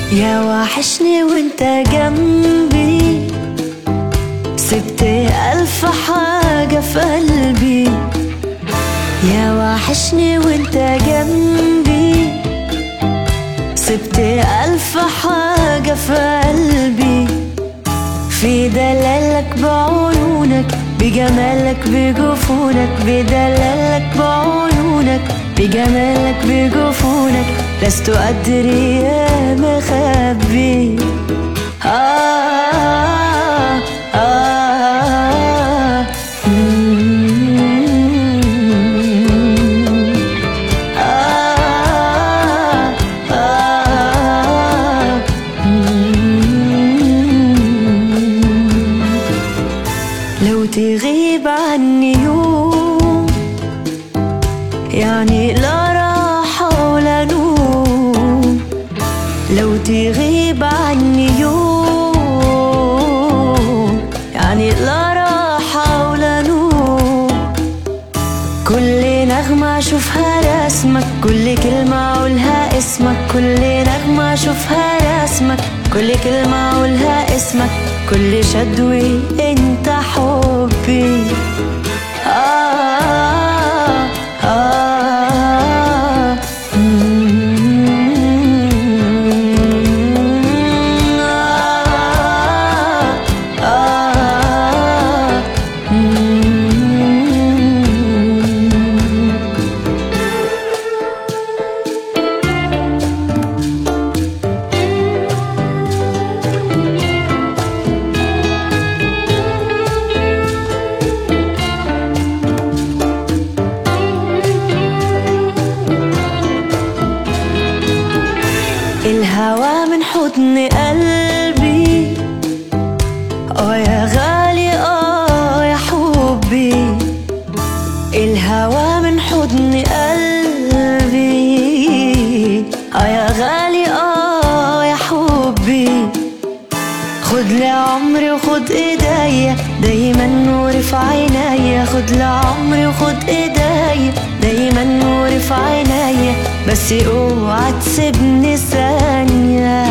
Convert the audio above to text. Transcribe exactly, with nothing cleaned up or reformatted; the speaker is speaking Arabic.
يا وحشني وانت جنبي، سبت ألف حاجة في قلبي. يا وحشني وانت جنبي، سبت ألف حاجة في قلبي. في دلالك بعيونك، بجمالك بجفونك، بدلالك بعيونك، بجمالك بجفونك، لست أدري يا مخبي. آه آه لو تغيب عني يوم، يعني لا راحة ولا نوم. لو تغيب عني يوم، يعني لا راحة ولا نوم. كل نغمة أشوفها رسمك، كل كلمة أقولها اسمك، كل نغمة أشوفها رسمك، كل كلمة أقولها اسمك، كل شدوي انت حبي. آه آه آه آه الهوى من حضن قلبي، اه يا غالي اه يا حبي. الهوى من حضن قلبي، اه يا غالي اه يا حبي. خد لعمري وخد ايديا، دايما نوري في عينيا. خد لعمري وخد ايديا، دايما نوري في عينيا. بس اوعى تسيبني ثانية.